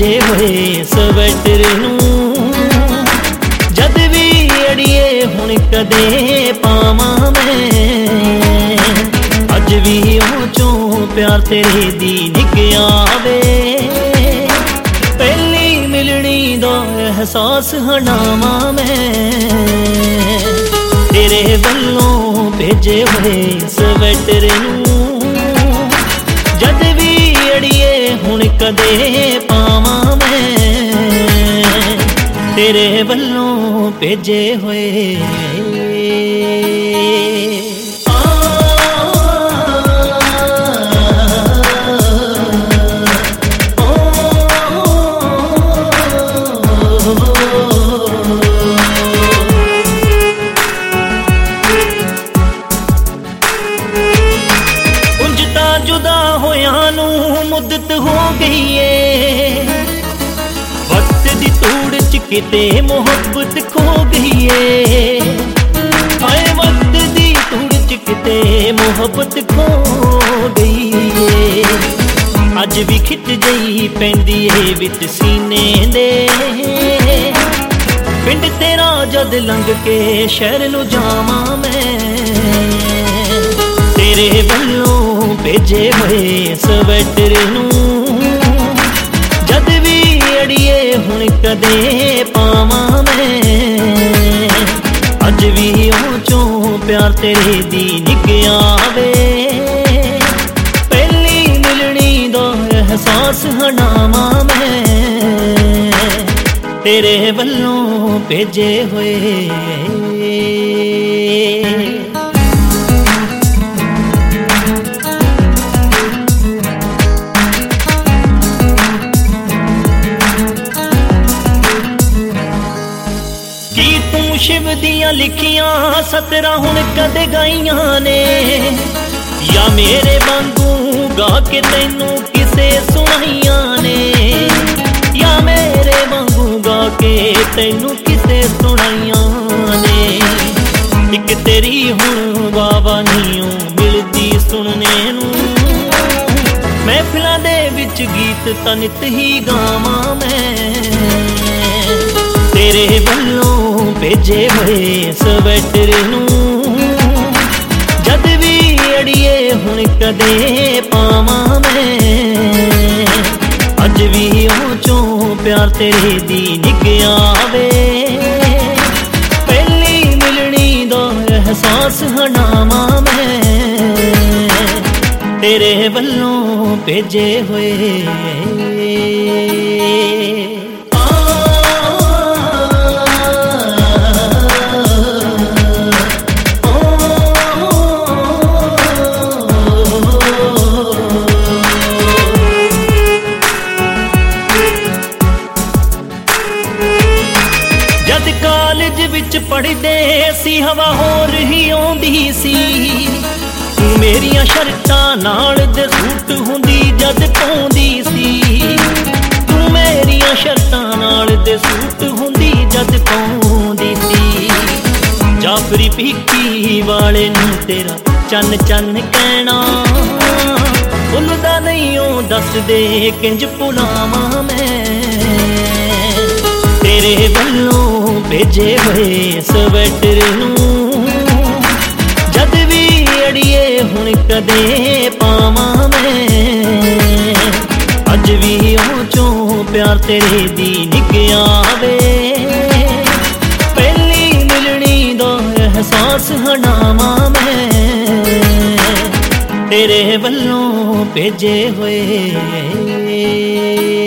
भेजे हुए स्वेटर नूं जद भी अड़िए हुण कदे पावां मैं अज भी ओह चों प्यार तेरे दी निकया वे पहली मिलनी दा एहसास हटावां मैं तेरे वल्लों भेजे हुए स्वेटर नूं जद भी अड़िए हुण कदे पावां मैं तेरे वल्लों भेजे हुए मुद्दत हो गई है वक्त दी तूड़ च किते मोहब्बत खो गई है हाय वक्त दी तूड़ च किते मोहब्बत खो गई है अज भी खिच गई पैंदी है विच सीने दे पिंड तेरा जद लंघ के शहर नूं जावां मैं तेरे वल्लों भेजे हुए स्वेटर नूं जद भी अड़िए हुण कदे पावां मैं अज भी ओह चों प्यार तेरे दी निकया वे पहली मिलनी दा एहसास हटावां मैं तेरे वल्लों भेजे हुए शिव दियां लिखियां सतरा हुण कदे गाइयां ने या मेरे वांगू गा के तैनू किसे सुनाइयां ने या मेरे वांगू गा के तैनू किसे सुनाइयां ने इक तेरी हुण वावा नीओ मिलदी सुनने नूं महफिलां दे विच गीत तां नित ही गावां मैं तेरे वल्लों भेजे हुए स्वेटर नूं जद भी अड़िए हुण कदे पावां मैं अज भी ओह चों प्यार तेरे दी निकया वे पहली मिलनी दा एहसास हटावां मैं तेरे वल्लों भेजे हुए कालेज विच पढ़दे सी हवा होर ही आउंदी सी तू मेरियां शर्टां नाल दे सूट हुंदी जद पाउंदी सी तू मेरियां शर्टां नाल दे सूट हुंदी जद पाउंदी सी जाफरी पीकी वाले नूं तेरा चन्न चन्न कहना भुलदा नहीं ओ दस दे किंज भुलावां मैं तेरे वल्लों भेजे हुए स्वेटर नूं जद भी अड़िए हुण कदे पावां मैं अज भी ओह चों प्यार तेरे दी निकया वे पहली मिलनी दा एहसास हटावां मैं तेरे वल्लों भेजे हुए